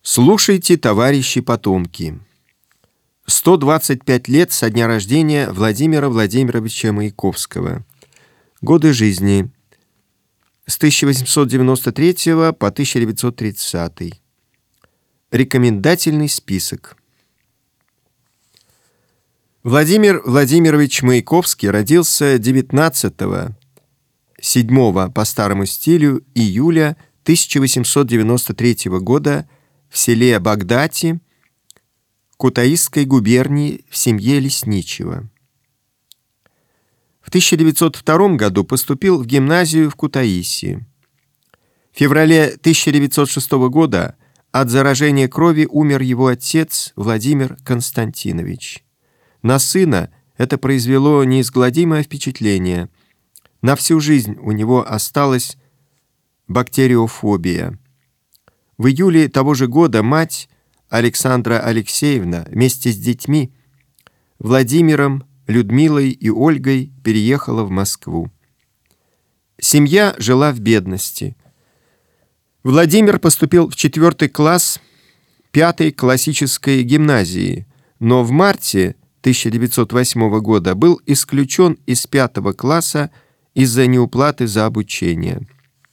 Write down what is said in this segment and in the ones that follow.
Слушайте, товарищи потомки. 125 лет со дня рождения Владимира Владимировича Маяковского. Годы жизни с 1893 по 1930. Рекомендательный список. Владимир Владимирович Маяковский родился 19-7 по старому стилю июля 1893 года в селе Багдати Кутаисской губернии в семье лесничего. В 1902 году поступил в гимназию в Кутаиси. В феврале 1906 года от заражения крови умер его отец Владимир Константинович. На сына это произвело неизгладимое впечатление. На всю жизнь у него осталась бактериофобия. В июле того же года мать Александра Алексеевна вместе с детьми Владимиром, Людмилой и Ольгой переехала в Москву. Семья жила в бедности. Владимир поступил в 4 класс 5-й классической гимназии, но в марте 1908 года был исключен из 5 класса из-за неуплаты за обучение.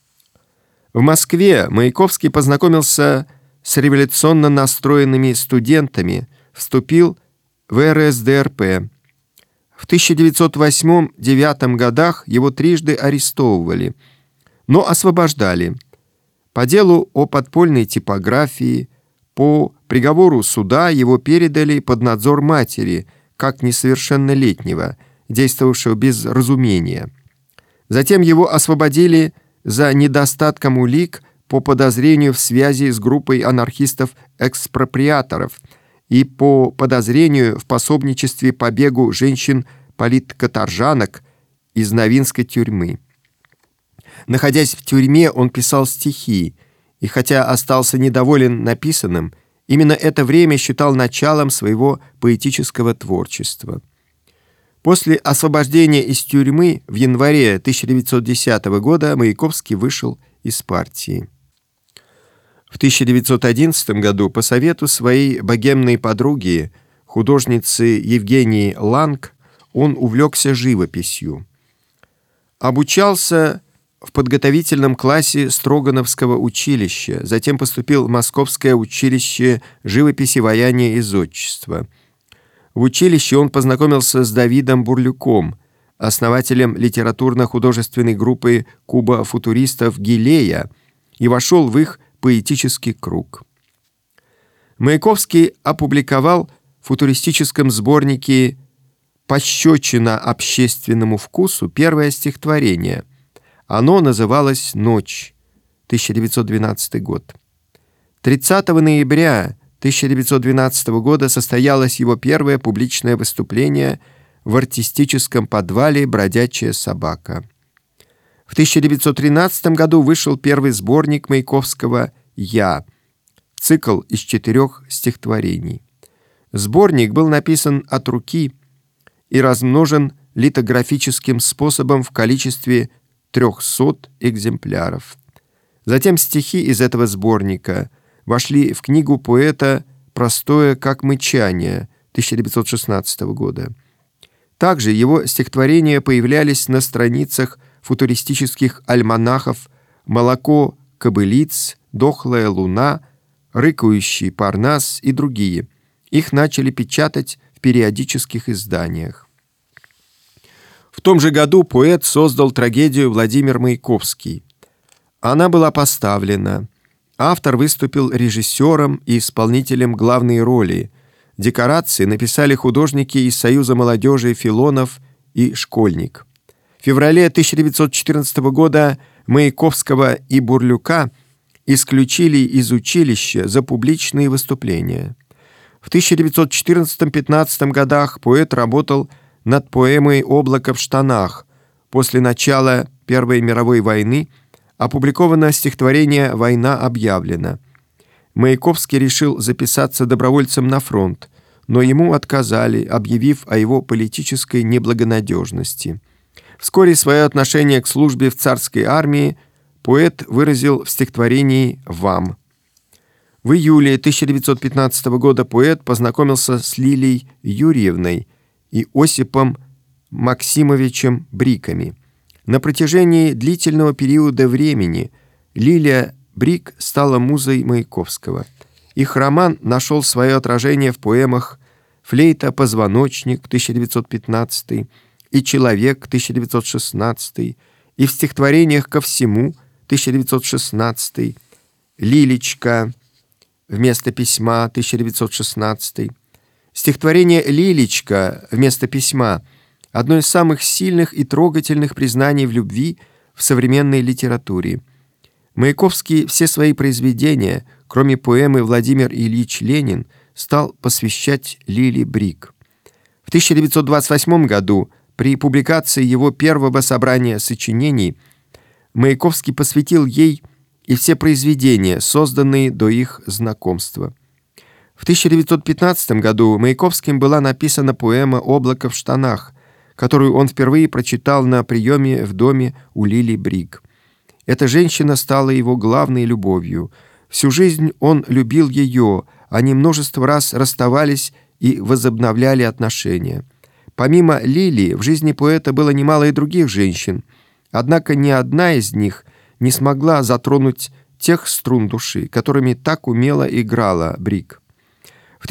В Москве Маяковский познакомился с революционно настроенными студентами, вступил в РСДРП. В 1908-1909 годах его трижды арестовывали, но освобождали. По делу о подпольной типографии, по приговору суда его передали под надзор матери, как несовершеннолетнего, действовавшего без разумения. Затем его освободили за недостатком улик по подозрению в связи с группой анархистов-экспроприаторов и по подозрению в пособничестве побегу женщин-политкаторжанок из Новинской тюрьмы. Находясь в тюрьме, он писал стихи, и хотя остался недоволен написанным, именно это время считал началом своего поэтического творчества. После освобождения из тюрьмы в январе 1910 года Маяковский вышел из партии. В 1911 году по совету своей богемной подруги, художницы Евгении Ланг, он увлекся живописью. Обучался в подготовительном классе Строгановского училища, затем поступил в Московское училище живописи, ваяния и зодчества. В училище он познакомился с Давидом Бурлюком, основателем литературно-художественной группы кубофутуристов «Гилея», и вошел в их поэтический круг. Маяковский опубликовал в футуристическом сборнике «Пощечина общественному вкусу» первое стихотворение. Оно называлось «Ночь», 1912 год. 30 ноября 1912 года состоялось его первое публичное выступление в артистическом подвале «Бродячая собака». В 1913 году вышел первый сборник Маяковского «Я», цикл из 4 стихотворений. Сборник был написан от руки и размножен литографическим способом в количестве 300 экземпляров. Затем стихи из этого сборника вошли в книгу поэта «Простое, как мычание» 1916 года. Также его стихотворения появлялись на страницах футуристических альманахов «Молоко кобылиц», «Дохлая луна», «Рыкающий парнас» и другие. Их начали печатать в периодических изданиях. В том же году поэт создал трагедию «Владимир Маяковский». Она была поставлена. Автор выступил режиссером и исполнителем главной роли. Декорации написали художники из Союза молодежи Филонов и Школьник. В феврале 1914 года Маяковского и Бурлюка исключили из училища за публичные выступления. В 1914-15 годах поэт работал над поэмой «Облако в штанах». После начала Первой мировой войны опубликовано стихотворение «Война объявлена». Маяковский решил записаться добровольцем на фронт, но ему отказали, объявив о его политической неблагонадежности. Вскоре свое отношение к службе в царской армии поэт выразил в стихотворении «Вам». В июле 1915 года поэт познакомился с Лилией Юрьевной и Осипом Максимовичем Бриками. На протяжении длительного периода времени Лилия Брик стала музой Маяковского. Их роман нашел свое отражение в поэмах «Флейта-позвоночник» 1915 и «Человек» 1916, и в стихотворениях «Ко всему» 1916, «Лилечка» вместо письма 1916. Стихотворение «Лилечка» вместо письма – одно из самых сильных и трогательных признаний в любви в современной литературе. Маяковский все свои произведения, кроме поэмы «Владимир Ильич Ленин», стал посвящать Лиле Брик. В 1928 году, при публикации его первого собрания сочинений, Маяковский посвятил ей и все произведения, созданные до их знакомства. В 1915 году Маяковским была написана поэма «Облако в штанах», которую он впервые прочитал на приеме в доме у Лили Брик. Эта женщина стала его главной любовью. Всю жизнь он любил ее, они множество раз расставались и возобновляли отношения. Помимо Лили, в жизни поэта было немало и других женщин, однако ни одна из них не смогла затронуть тех струн души, которыми так умело играла Брик. В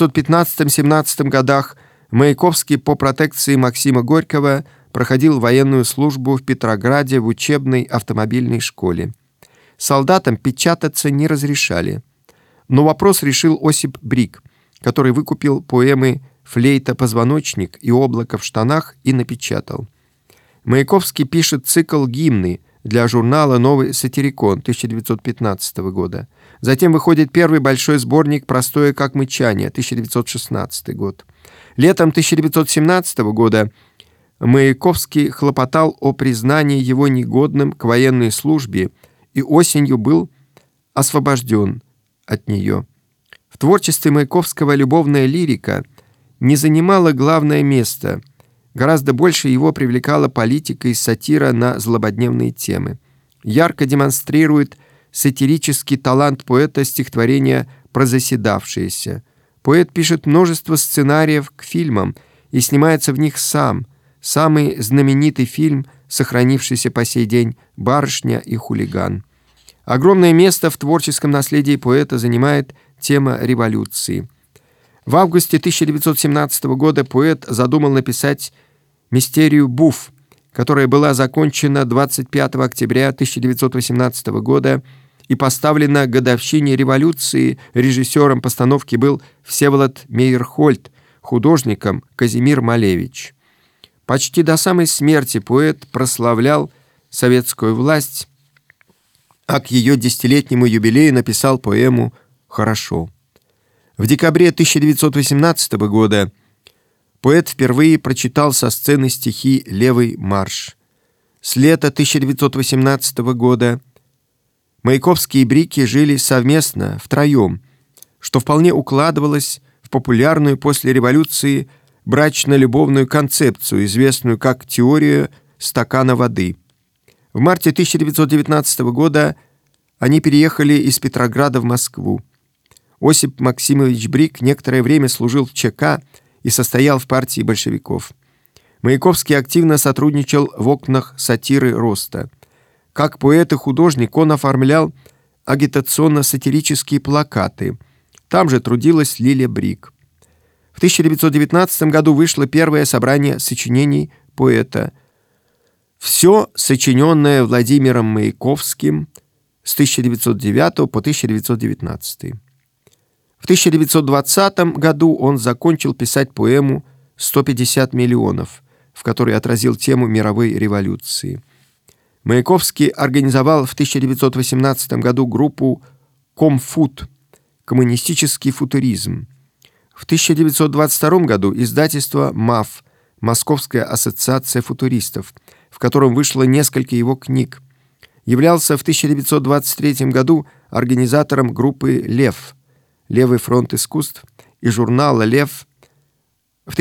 1915-17 годах Маяковский по протекции Максима Горького проходил военную службу в Петрограде в учебной автомобильной школе. Солдатам печататься не разрешали. Но вопрос решил Осип Брик, который выкупил поэмы «Флейта-позвоночник» и «Облако в штанах» и напечатал. Маяковский пишет цикл «Гимны» для журнала «Новый сатирикон» 1915 года. Затем выходит первый большой сборник «Простое как мычание» 1916 год. Летом 1917 года Маяковский хлопотал о признании его негодным к военной службе и осенью был освобожден от нее. В творчестве Маяковского любовная лирика не занимала главное место. Гораздо больше его привлекала политика и сатира на злободневные темы. Ярко демонстрирует сатирический талант поэта стихотворения «Про заседавшееся». Поэт пишет множество сценариев к фильмам и снимается в них сам. Самый знаменитый фильм, сохранившийся по сей день, «Барышня и хулиган». Огромное место в творческом наследии поэта занимает тема революции. В августе 1917 года поэт задумал написать «Мистерию Буф», которая была закончена 25 октября 1918 года и поставлена к годовщине революции. Режиссером постановки был Всеволод Мейерхольд, художником Казимир Малевич. Почти до самой смерти поэт прославлял советскую власть, а к ее десятилетнему юбилею написал поэму «Хорошо». В декабре 1918 года поэт впервые прочитал со сцены стихи «Левый марш». С лета 1918 года Маяковский и Брики жили совместно, втроем, что вполне укладывалось в популярную после революции брачно-любовную концепцию, известную как теорию стакана воды. В марте 1919 года они переехали из Петрограда в Москву. Осип Максимович Брик некоторое время служил в ЧК и состоял в партии большевиков. Маяковский активно сотрудничал в окнах сатиры «Роста». Как поэт и художник он оформлял агитационно-сатирические плакаты. Там же трудилась Лилия Брик. В 1919 году вышло первое собрание сочинений поэта. Все сочиненное Владимиром Маяковским с 1909 по 1919. В 1920 году он закончил писать поэму «150 миллионов», в которой отразил тему мировой революции. Маяковский организовал в 1918 году группу «Комфут» – коммунистический футуризм. В 1922 году издательство МАФ – Московская ассоциация футуристов, в котором вышло несколько его книг. Являлся в 1923 году организатором группы «Лев» – Левый фронт искусств и журнала «Лев». В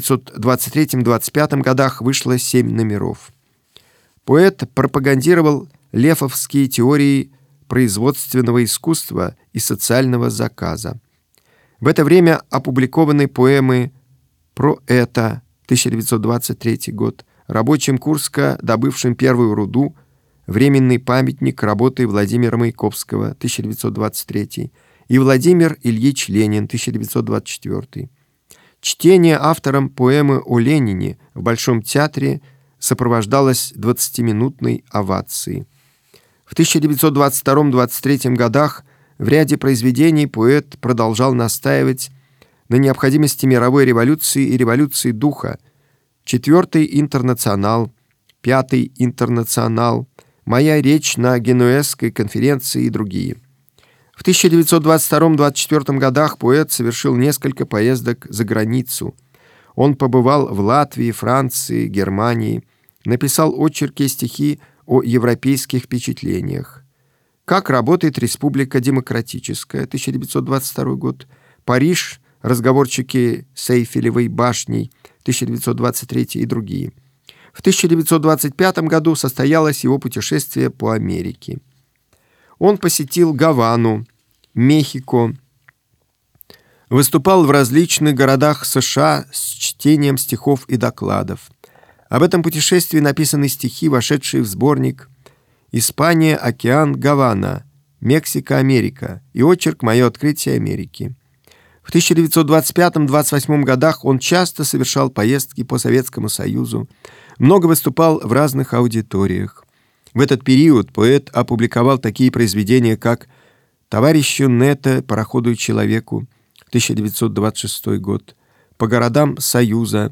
1923-25 годах вышло 7 номеров. Поэт пропагандировал лефовские теории производственного искусства и социального заказа. В это время опубликованы поэмы «Про это» 1923 год, рабочим Курска, добывшим первую руду, временный памятник работы Владимира Маяковского 1923 и Владимир Ильич Ленин 1924. Чтение автором поэмы о Ленине в Большом театре сопровождалось 20-минутной овацией. В 1922-23 годах в ряде произведений поэт продолжал настаивать на необходимости мировой революции и революции духа. «Четвертый интернационал», «Пятый интернационал», «Моя речь на Генуэзской конференции» и другие. В 1922-24 годах поэт совершил несколько поездок за границу. Он побывал в Латвии, Франции, Германии, написал очерки и стихи о европейских впечатлениях. «Как работает Республика Демократическая» 1922 год, «Париж. Разговорчики с Эйфелевой башней» 1923 и другие. В 1925 году состоялось его путешествие по Америке. Он посетил Гавану, Мехико, выступал в различных городах США с чтением стихов и докладов. Об этом путешествии написаны стихи, вошедшие в сборник «Испания, океан, Гавана», «Мексика, Америка» и очерк «Мое открытие Америки». В 1925-28 годах он часто совершал поездки по Советскому Союзу, много выступал в разных аудиториях. В этот период поэт опубликовал такие произведения, как «Товарищу Нетта, пароходу и человеку» 1926 год, «По городам Союза»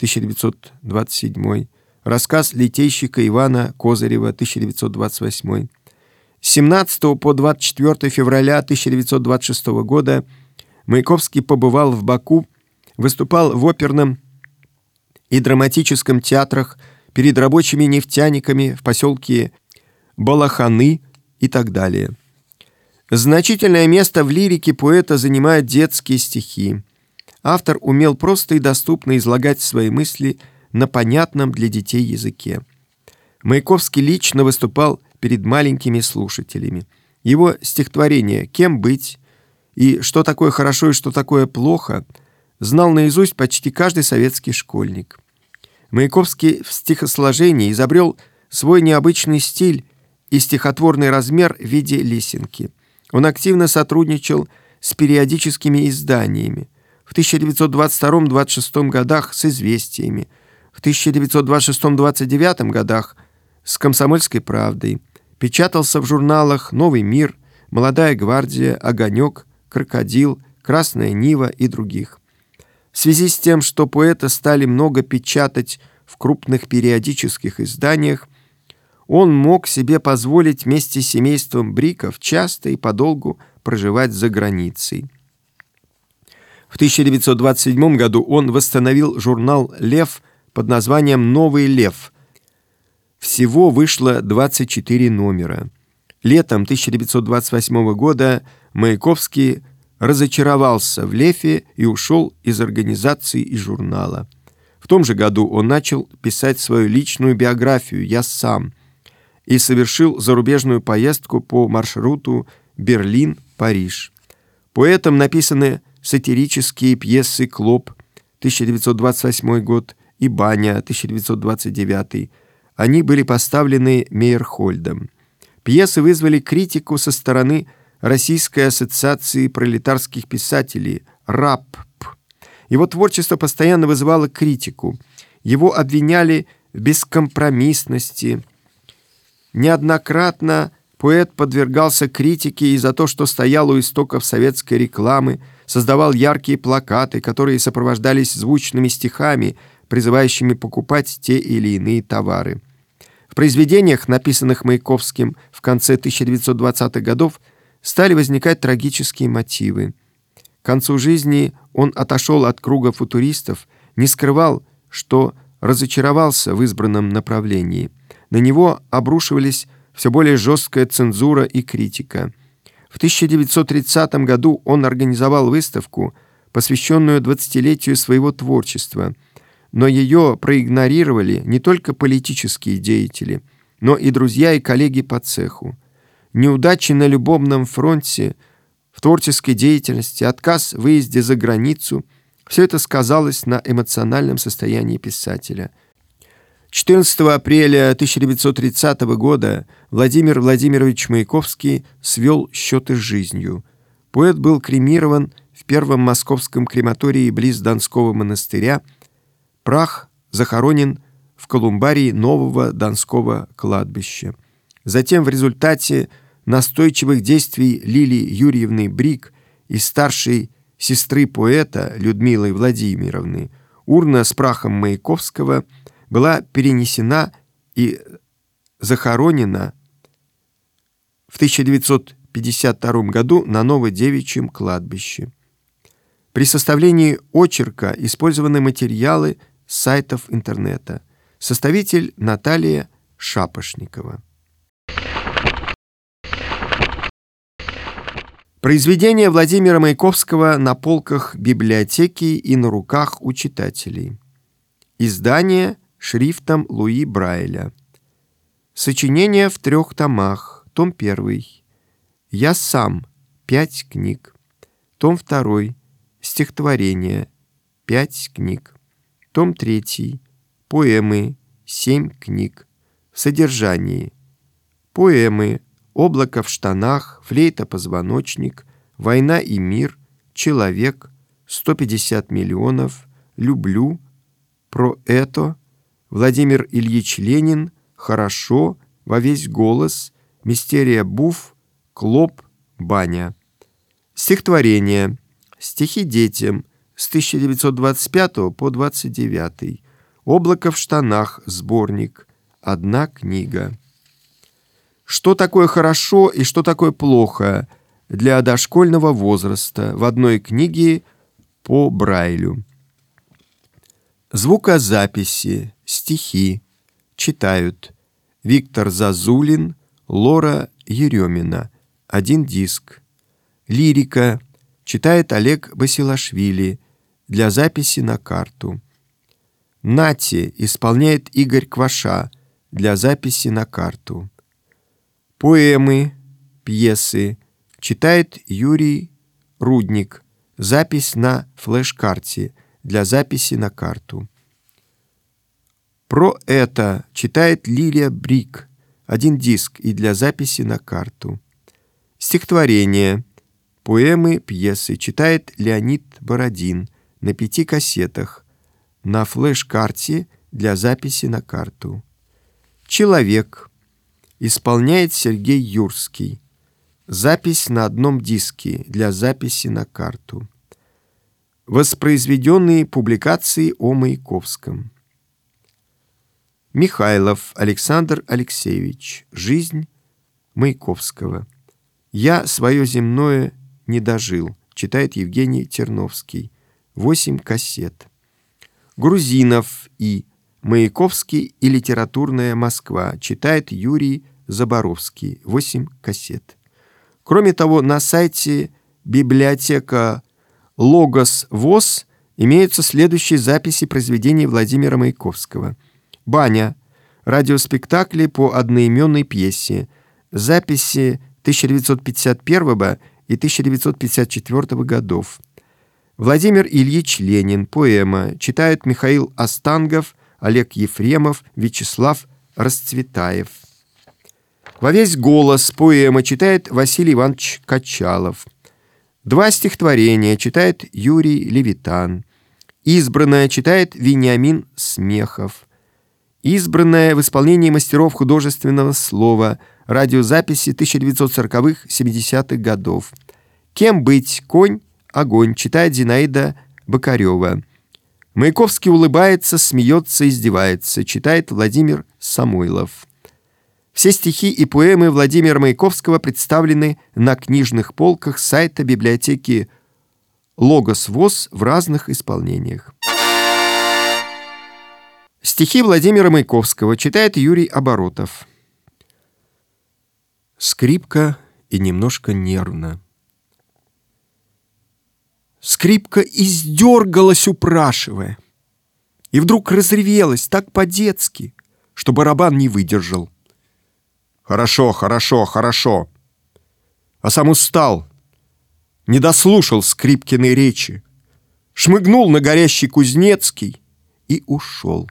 1927, рассказ литейщика Ивана Козырева 1928. С 17 по 24 февраля 1926 года Маяковский побывал в Баку, выступал в оперном и драматическом театрах перед рабочими нефтяниками в поселке Балаханы и так далее. Значительное место в лирике поэта занимают детские стихи. Автор умел просто и доступно излагать свои мысли на понятном для детей языке. Маяковский лично выступал перед маленькими слушателями. Его стихотворение «Кем быть» и «Что такое хорошо и что такое плохо» знал наизусть почти каждый советский школьник. Маяковский в стихосложении изобрел свой необычный стиль и стихотворный размер в виде лесенки. Он активно сотрудничал с периодическими изданиями. В 1922-26 годах с «Известиями», в 1926-29 годах с «Комсомольской правдой», печатался в журналах «Новый мир», «Молодая гвардия», «Огонек», «Крокодил», «Красная Нива» и других. В связи с тем, что поэта стали много печатать в крупных периодических изданиях, он мог себе позволить вместе с семейством Бриков часто и подолгу проживать за границей. В 1927 году он восстановил журнал «Лев» под названием «Новый лев». Всего вышло 24 номера. Летом 1928 года Маяковский разочаровался в «Леве» и ушел из организации и журнала. В том же году он начал писать свою личную биографию «Я сам» и совершил зарубежную поездку по маршруту Берлин-Париж. Поэтом написаны сатирические пьесы «Клоп» 1928 год и «Баня» 1929. Они были поставлены Мейерхольдом. Пьесы вызвали критику со стороны Российской ассоциации пролетарских писателей РАПП. Его творчество постоянно вызывало критику. Его обвиняли в бескомпромиссности. Неоднократно поэт подвергался критике и за то, что стоял у истоков советской рекламы, создавал яркие плакаты, которые сопровождались звучными стихами, призывающими покупать те или иные товары. В произведениях, написанных Маяковским в конце 1920-х годов, стали возникать трагические мотивы. К концу жизни он отошел от круга футуристов, не скрывал, что разочаровался в избранном направлении. На него обрушивались все более жесткая цензура и критика. В 1930 году он организовал выставку, посвященную 20-летию своего творчества, но ее проигнорировали не только политические деятели, но и друзья и коллеги по цеху. неудачи на любовном фронте, в творческой деятельности, отказ в выезде за границу – все это сказалось на эмоциональном состоянии писателя. 14 апреля 1930 года Владимир Владимирович Маяковский свел счеты с жизнью. Поэт был кремирован в первом московском крематории близ Донского монастыря. Прах захоронен в колумбарии нового Донского кладбища. Затем в результате настойчивых действий Лилии Юрьевны Брик и старшей сестры поэта Людмилы Владимировны урна с прахом Маяковского была перенесена и захоронена в 1952 году на Новодевичьем кладбище. При составлении очерка использованы материалы с сайтов интернета. Составитель Наталья Шапошникова. Произведения Владимира Маяковского на полках библиотеки и на руках у читателей. Издание шрифтом Луи Брайля. Сочинение в 3 томах. Том 1. «Я сам» 5 книг. Том 2. Стихотворение 5 книг. Том 3. Поэмы 7 книг. В содержании: поэмы «Облако в штанах», «Флейта-позвоночник», «Война и мир», «Человек», «150 миллионов», «Люблю», «Про это», Владимир Ильич Ленин, «Хорошо», «Во весь голос», «Мистерия Буф», «Клоп», «Баня». Стихотворение. Стихи детям с 1925 по 29. «Облако в штанах», сборник, 1 книга. Что такое хорошо и что такое плохо для дошкольного возраста в одной книге по Брайлю. Звукозаписи, стихи читают Виктор Зазулин, Лора Еремина, 1 диск. Лирика читает Олег Басилашвили для записи на карту. Нати исполняет Игорь Кваша для записи на карту. Поэмы, пьесы читает Юрий Рудник, запись на флеш-карте для записи на карту. Про это читает Лилия Брик, 1 диск и для записи на карту. Стихотворение, поэмы, пьесы читает Леонид Бородин на 5 кассетах на флеш-карте для записи на карту. Человек исполняет Сергей Юрский. Запись на 1 диске для записи на карту. Воспроизведенные публикации о Маяковском. Михайлов Александр Алексеевич. Жизнь Маяковского. «Я свое земное не дожил», читает Евгений Терновский. 8 кассет. Грузинов И. Маяковский и литературная Москва, читает Юрий Заборовский. 8 кассет. Кроме того, на сайте библиотека Логос ВОС имеются следующие записи произведений Владимира Маяковского. «Баня» — радиоспектакли по одноименной пьесе. Записи 1951 и 1954 годов. Владимир Ильич Ленин. Поэма. Читают Михаил Остангов, Олег Ефремов, Вячеслав Расцветаев. «Во весь голос» поэма читает Василий Иванович Качалов. 2 стихотворения читает Юрий Левитан. «Избранное» читает Вениамин Смехов. «Избранное» в исполнении мастеров художественного слова, радиозаписи 1940-70-х годов. «Кем быть? Конь, огонь» читает Зинаида Бокарева. Маяковский улыбается, смеется, издевается, читает Владимир Самойлов. Все стихи и поэмы Владимира Маяковского представлены на книжных полках сайта библиотеки Логос ВОС в разных исполнениях. Стихи Владимира Маяковского читает Юрий Оборотов. Скрипка и немножко нервно. Скрипка издергалась, упрашивая, и вдруг разревелась так по-детски, что барабан не выдержал. «Хорошо, хорошо, хорошо», а сам устал, не дослушал Скрипкиной речи, шмыгнул на горящий Кузнецкий и ушел.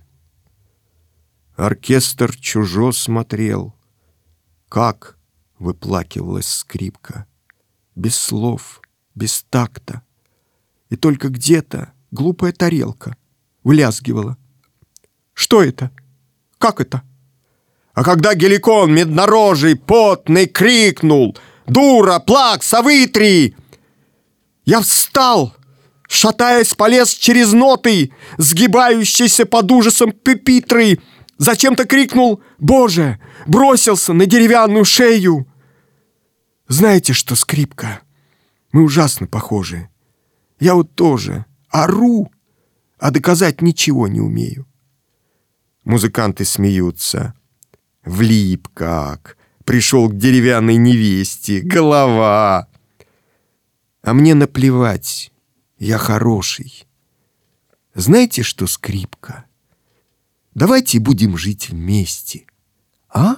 Оркестр чужо смотрел, как выплакивалась скрипка, без слов, без такта, и только где-то глупая тарелка влязгивала. Что это? Как это? А когда Геликон меднорожий, потный, крикнул: «Дура, плакса, вытри!» Я встал, шатаясь, полез через ноты, сгибающийся под ужасом пюпитры, зачем-то крикнул: «Боже!» бросился на деревянную шею. Знаете что, скрипка, мы ужасно похожи. Я вот тоже ору, а доказать ничего не умею. Музыканты смеются. Влип как, пришел к деревянной невесте, голова. А мне наплевать, я хороший. Знаете что, скрипка, давайте будем жить вместе, а?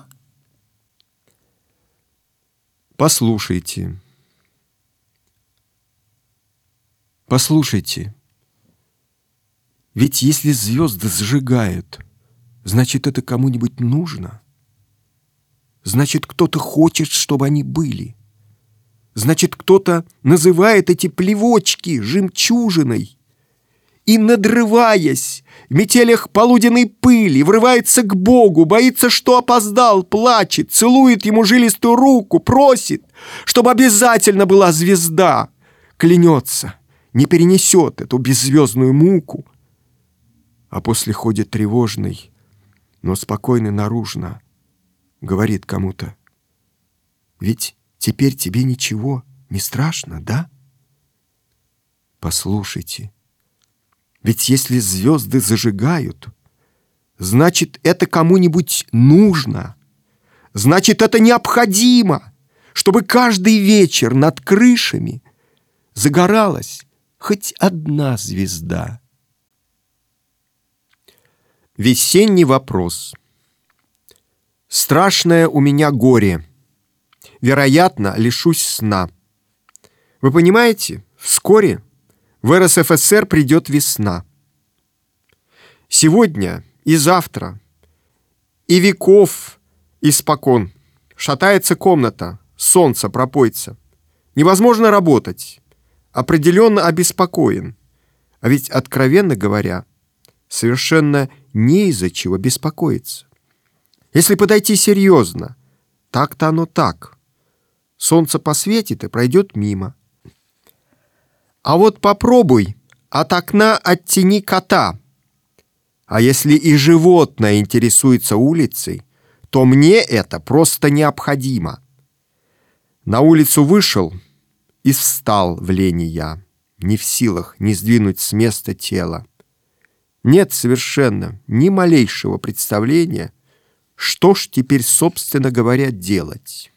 Послушайте. Послушайте. Ведь если звезды зажигают, значит, это кому-нибудь нужно. Значит, кто-то хочет, чтобы они были. Значит, кто-то называет эти плевочки жемчужиной и, надрываясь в метелях полуденной пыли, врывается к Богу, боится, что опоздал, плачет, целует ему жилистую руку, просит, чтобы обязательно была звезда, клянется, не перенесет эту беззвездную муку, а после ходит тревожный, но спокойный наружно, говорит кому-то: «Ведь теперь тебе ничего не страшно, да?» Послушайте, ведь если звезды зажигают, значит, это кому-нибудь нужно, значит, это необходимо, чтобы каждый вечер над крышами загоралась хоть одна звезда. Весенний вопрос. Страшное у меня горе. Вероятно, лишусь сна. Вы понимаете, вскоре в РСФСР придет весна. Сегодня и завтра, и веков испокон шатается комната, солнце пропойца. Невозможно работать. Определенно обеспокоен. А ведь, откровенно говоря, совершенно не из-за чего беспокоиться. Если подойти серьезно, так-то оно так. Солнце посветит и пройдет мимо. А вот попробуй от окна оттяни кота. А если и животное интересуется улицей, то мне это просто необходимо. На улицу вышел и встал в лени я, не в силах не сдвинуть с места тело. Нет совершенно ни малейшего представления, что ж теперь, собственно говоря, делать.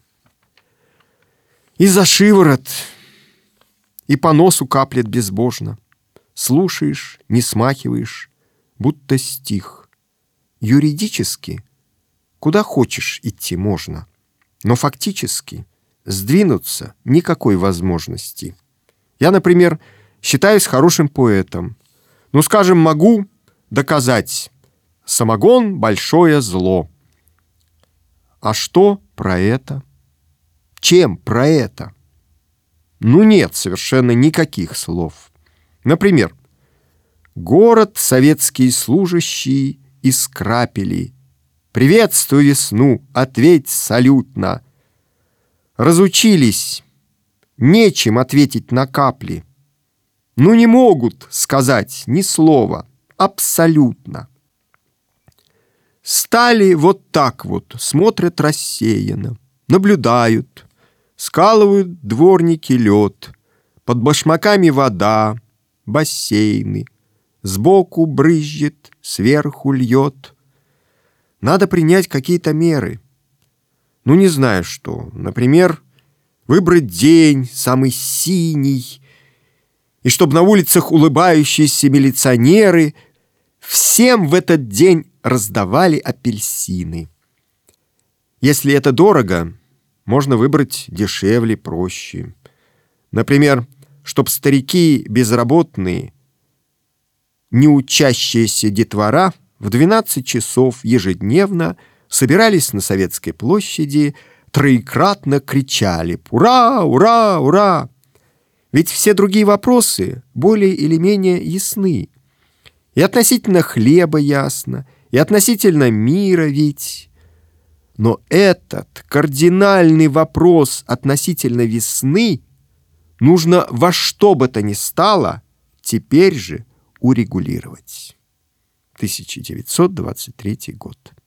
И за шиворот, и по носу каплет безбожно. Слушаешь, не смахиваешь, будто стих. Юридически куда хочешь идти можно, но фактически сдвинуться никакой возможности. Я, например, считаюсь хорошим поэтом. Ну, скажем, могу доказать: самогон — большое зло. А что про это? Чем про это? Ну, нет совершенно никаких слов. Например, город советские служащие искрапили. Приветствую весну, ответь салютно. Разучились, нечем ответить на капли. Ну, не могут сказать ни слова, абсолютно. Стали вот так вот, смотрят рассеянно, наблюдают, скалывают дворники лед, под башмаками вода, бассейны, сбоку брызжет, сверху льет. Надо принять какие-то меры. Ну, не знаю что. Например, выбрать день самый синий, и чтобы на улицах улыбающиеся милиционеры всем в этот день раздавали апельсины. Если это дорого, можно выбрать дешевле, проще. Например, чтоб старики безработные, не учащиеся детвора, в 12 часов ежедневно собирались на Советской площади, троекратно кричали «Ура! Ура! Ура!». Ведь все другие вопросы более или менее ясны. И относительно хлеба ясно, и относительно мира ведь. Но этот кардинальный вопрос относительно весны нужно во что бы то ни стало теперь же урегулировать. 1923 год.